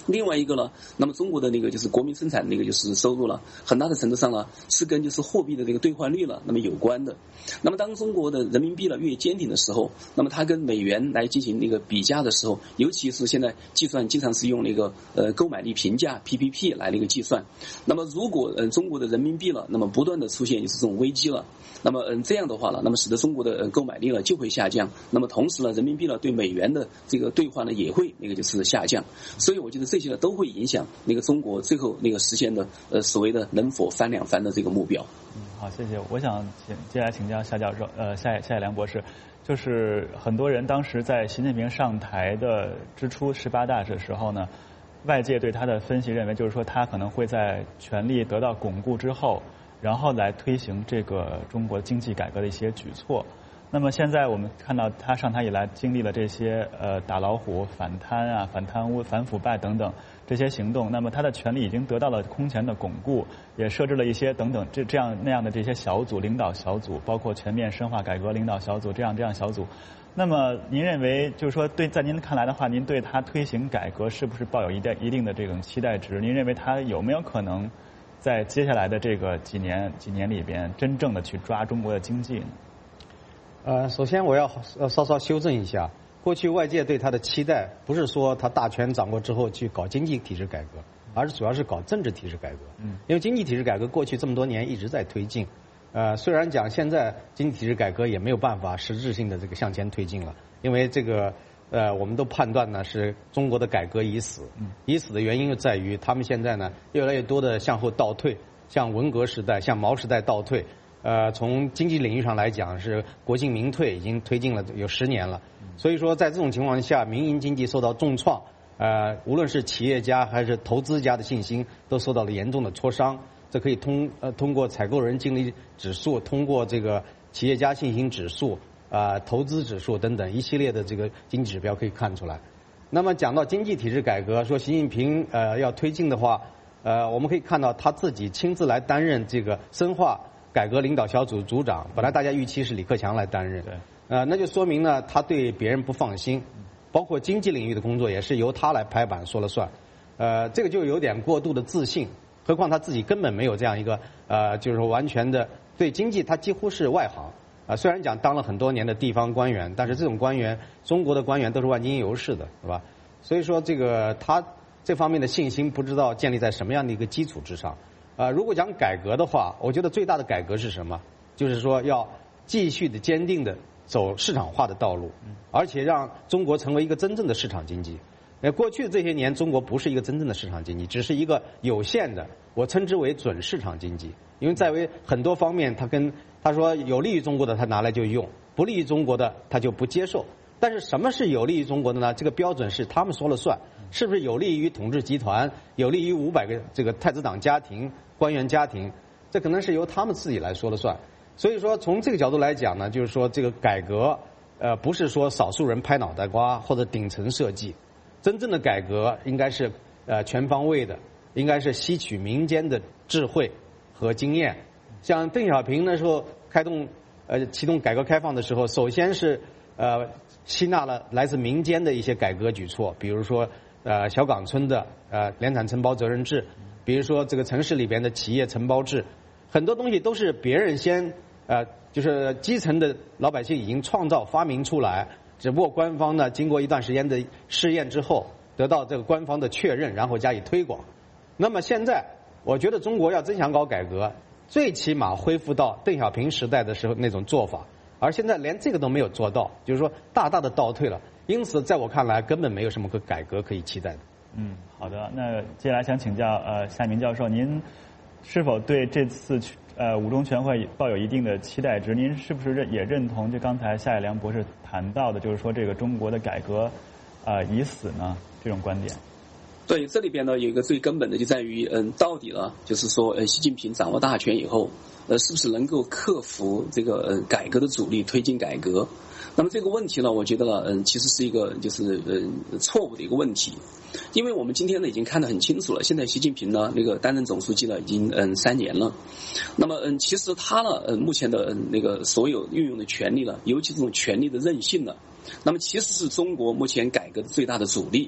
另外一个呢，那么中国的那个就是国民生产那个就是收入了，很大的程度上呢是跟就是货币的这个兑换率了那么有关的。那么当中国的人民币呢越坚挺的时候，那么它跟美元来进行那个比价的时候，尤其是现在计算经常是用那个呃购买力平价 P P P 来那个计算。那么如果呃中国的人民币了，那么不断的出现就是这种危机了，那么嗯这样的话呢，那么使得中国的呃购买力呢就会下降。那么同时呢，人民币呢对美元的这个兑换呢也会那个就是下降。所以我觉得这些呢都会影响那个中国最后那个实现的呃所谓的能否翻两番的这个目标。 嗯，好，谢谢。我想请接下来请教夏教授，呃，夏夏良博士，就是很多人当时在习近平上台的之初十八大的时候呢，外界对他的分析认为，就是说他可能会在权力得到巩固之后，然后来推行这个中国经济改革的一些举措。那么现在我们看到他上台以来经历了这些呃打老虎、反贪啊、反贪污、反腐败等等这些行动，那么他的权力已经得到了空前的巩固，也设置了一些等等这这样那样的这些小组、领导小组，包括全面深化改革领导小组这样这样小组。那么您认为就是说对在您看来的话，您对他推行改革是不是抱有一定一定的这种期待值？您认为他有没有可能在接下来的这个几年几年里边真正的去抓中国的经济呢？ 呃，首先我要呃稍稍修正一下，过去外界对他的期待不是说他大权掌握之后去搞经济体制改革，而是主要是搞政治体制改革。嗯，因为经济体制改革过去这么多年一直在推进，呃，虽然讲现在经济体制改革也没有办法实质性的这个向前推进了，因为这个呃我们都判断呢是中国的改革已死，已死的原因就在于他们现在呢越来越多的向后倒退，向文革时代、向毛时代倒退。呃，从经济领域上来讲，是国进民退已经推进了有十年了。所以说，在这种情况下，民营经济受到重创，呃，无论是企业家还是投资家的信心都受到了严重的挫伤。这可以通呃通过采购人经理指数，通过这个企业家信心指数、啊、呃、投资指数等等一系列的这个经济指标可以看出来。那么讲到经济体制改革，说习近平呃要推进的话，呃，我们可以看到他自己亲自来担任这个深化改革领导小组组长，本来大家预期是李克强来担任，对，呃，那就说明呢，他对别人不放心，包括经济领域的工作也是由他来拍板说了算，呃，这个就有点过度的自信，何况他自己根本没有这样一个呃，就是说完全的对经济他几乎是外行，啊、呃，虽然讲当了很多年的地方官员，但是这种官员，中国的官员都是万金油式的，是吧？所以说这个他这方面的信心不知道建立在什么样的一个基础之上。呃，如果讲改革的话，我觉得最大的改革是什么？就是说要继续的坚定的走市场化的道路，而且让中国成为一个真正的市场经济。呃，过去的这些年，中国不是一个真正的市场经济，只是一个有限的，我称之为准市场经济。因为在为很多方面，他跟他说有利于中国的，他拿来就用；不利于中国的，他就不接受。但是什么是有利于中国的呢？这个标准是他们说了算。是不是有利于统治集团，有利于五百个这个太子党家庭、官员家庭？这可能是由他们自己来说了算。所以说，从这个角度来讲呢，就是说这个改革，呃，不是说少数人拍脑袋瓜或者顶层设计，真正的改革应该是呃全方位的，应该是吸取民间的智慧和经验。像邓小平那时候开动呃启动改革开放的时候，首先是呃吸纳了来自民间的一些改革举措，比如说。呃，小岗村的呃联产承包责任制，比如说这个城市里边的企业承包制，很多东西都是别人先呃，就是基层的老百姓已经创造发明出来，只不过官方呢经过一段时间的试验之后，得到这个官方的确认，然后加以推广。那么现在，我觉得中国要真想搞改革，最起码恢复到邓小平时代的时候那种做法，而现在连这个都没有做到，就是说大大的倒退了。因此，在我看来，根本没有什么个改革可以期待的。 嗯，好的。那接下来想请教呃夏明教授，您是否对这次呃五中全会抱有一定的期待值？您是不是认也认同就刚才夏一良博士谈到的，就是说这个中国的改革呃已死呢这种观点？ 对，这里边呢有一个最根本的就在于，嗯，到底呢就是说，呃，习近平掌握大权以后，呃，是不是能够克服这个呃改革的阻力，推进改革？那么这个问题呢，我觉得呢，嗯，其实是一个就是呃错误的一个问题，因为我们今天呢已经看得很清楚了，现在习近平呢那个担任总书记呢已经嗯三年了，那么嗯其实他呢嗯目前的嗯那个所有运用的权力呢，尤其这种权力的韧性呢，那么其实是中国目前改革的最大的阻力。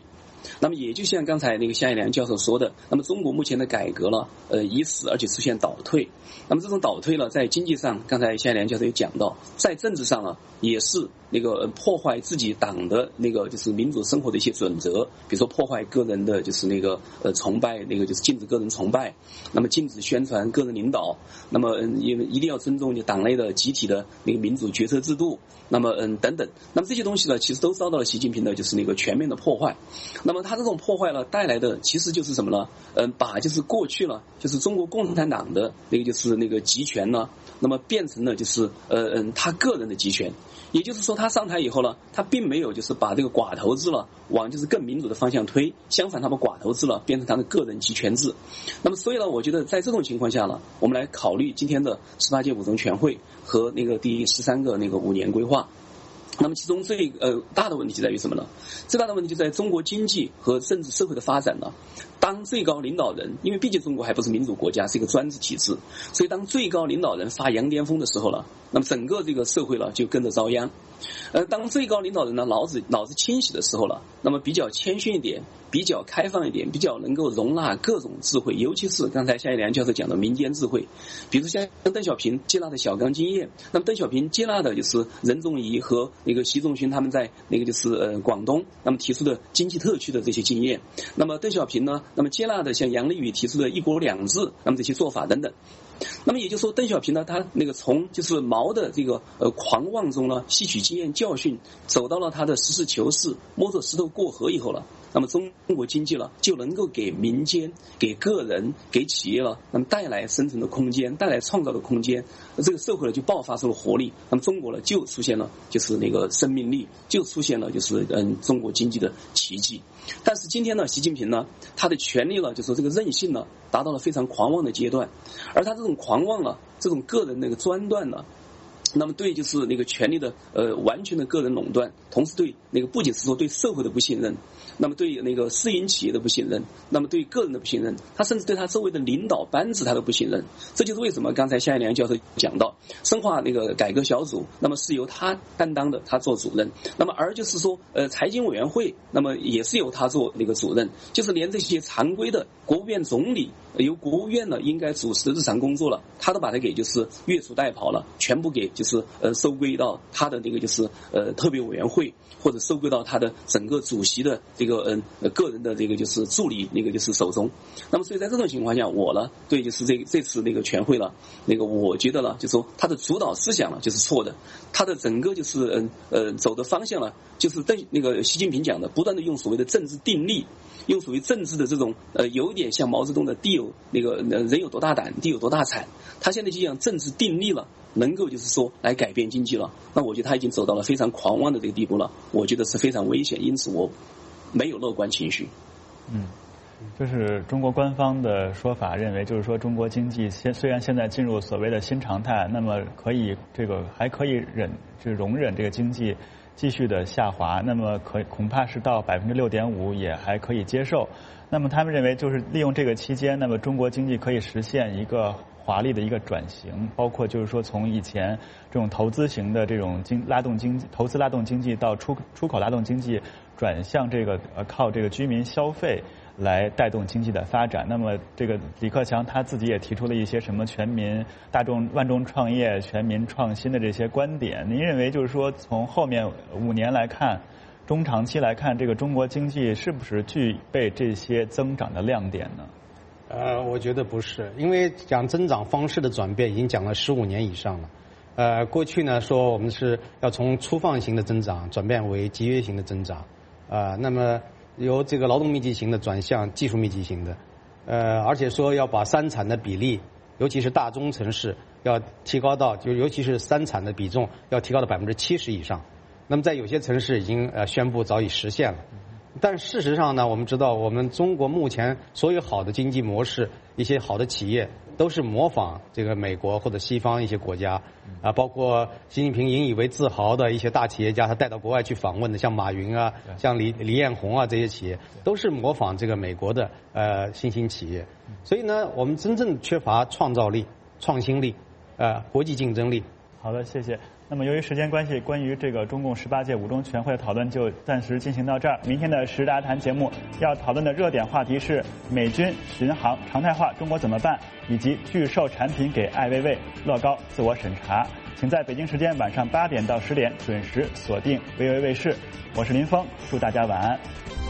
那么也就像刚才那个夏一良教授说的，那么中国目前的改革了，呃，已死而且出现倒退。那么这种倒退了，在经济上，刚才夏一良教授也讲到，在政治上呢，也是那个、呃、破坏自己党的那个就是民主生活的一些准则，比如说破坏个人的就是那个呃崇拜，那个就是禁止个人崇拜，那么禁止宣传个人领导，那么嗯也一定要尊重就党内的集体的那个民主决策制度，那么嗯等等，那么这些东西呢，其实都遭到了习近平的就是那个全面的破坏。那么他这种破坏呢，带来的其实就是什么呢？嗯，把就是过去了，就是中国共产党的那个就是那个集权呢，那么变成了就是呃嗯他个人的集权。也就是说，他上台以后呢，他并没有就是把这个寡头制了往就是更民主的方向推，相反，他把寡头制了变成他的个人集权制。那么，所以呢，我觉得在这种情况下呢，我们来考虑今天的十八届五中全会和那个第十三个那个五年规划。那么其中最呃大的问题就在于什么呢？最大的问题就在中国经济和政治社会的发展呢。当最高领导人，因为毕竟中国还不是民主国家，是一个专制体制，所以当最高领导人发羊癫疯的时候了，那么整个这个社会了就跟着遭殃。呃，当最高领导人呢脑子脑子清醒的时候了，那么比较谦逊一点，比较开放一点，比较能够容纳各种智慧，尤其是刚才夏一良教授讲的民间智慧，比如像邓小平接纳的小刚经验，那么邓小平接纳的就是任仲夷和那个习仲勋他们在那个就是呃广东那么提出的经济特区的这些经验，那么邓小平呢，那么接纳的像杨利宇提出的一国两制，那么这些做法等等。那么也就是说，邓小平呢，他那个从就是毛的这个呃狂妄中呢吸取经验教训，走到了他的实事求是，摸着石头过河以后了，那么中国经济了就能够给民间、给个人、给企业了，那么带来生存的空间，带来创造的空间，这个社会呢就爆发出了活力，那么中国呢就出现了就是那个生命力，就出现了就是嗯中国经济的奇迹。但是今天呢，习近平呢，他的权力呢，就是说这个任性呢，达到了非常狂妄的阶段，而他这种狂妄呢，这种个人那个专断呢，那么对就是那个权力的呃完全的个人垄断，同时对那个不仅是说对社会的不信任，那么对那个私营企业的不信任，那么对个人的不信任，他甚至对他周围的领导班子他都不信任。这就是为什么刚才夏一良教授讲到深化那个改革小组，那么是由他担当的，他做主任，那么而就是说呃财经委员会，那么也是由他做那个主任，就是连这些常规的国务院总理由国务院呢应该主持的日常工作了，他都把它给就是越俎代庖了，全部给就是呃收归到他的那个就是呃特别委员会，或者收归到他的整个主席的这个嗯、呃、个人的这个就是助理那个就是手中。那么所以在这种情况下，我呢对就是这这次那个全会了，那个我觉得呢，就是说他的主导思想呢就是错的，他的整个就是嗯 呃, 呃走的方向呢，就是对那个习近平讲的，不断的用所谓的政治定力，用所谓政治的这种呃有点像毛泽东的地有那个人有多大胆，地有多大产，他现在就讲政治定力了，能够就是说来改变经济了。那我觉得他已经走到了非常狂妄的这个地步了，我觉得是非常危险，因此我没有乐观情绪。 嗯，就是中国官方的说法认为，就是说中国经济现虽然现在进入所谓的新常态，那么可以这个还可以忍，就是容忍这个经济继续的下滑，那么可恐怕是到百分之六点五也还可以接受。那么他们认为，就是利用这个期间，那么中国经济可以实现一个华丽的一个转型，包括就是说从以前这种投资型的这种经拉动经济、投资拉动经济到出出口拉动经济，转向这个呃靠这个居民消费来带动经济的发展。那么这个李克强他自己也提出了一些什么全民大众万众创业、全民创新的这些观点。您认为就是说从后面五年来看，中长期来看，这个中国经济是不是具备这些增长的亮点呢？ 呃，我觉得不是，因为讲增长方式的转变已经讲了十五年以上了。呃，过去呢说我们是要从粗放型的增长转变为节约型的增长，呃，那么由这个劳动密集型的转向技术密集型的，呃，而且说要把三产的比例，尤其是大中城市要提高到，就尤其是三产的比重要提高到百分之七十以上。那么在有些城市已经呃宣布早已实现了。但事实上呢，我们知道我们中国目前所有好的经济模式，一些好的企业都是模仿这个美国或者西方一些国家啊，包括习近平引以为自豪的一些大企业家，他带到国外去访问的，像马云啊，像李李彦宏啊，这些企业都是模仿这个美国的呃新兴企业。所以呢，我们真正缺乏创造力、创新力、呃国际竞争力。 好的，谢谢。那么由于时间关系，关于这个中共十八届五中全会的讨论就暂时进行到这儿。明天的时事大家谈节目要讨论的热点话题是美军巡航常态化，中国怎么办？以及拒售产品给艾薇薇、乐高自我审查。请在北京时间晚上八点到十点准时锁定 V O A 卫视。我是林峰，祝大家晚安。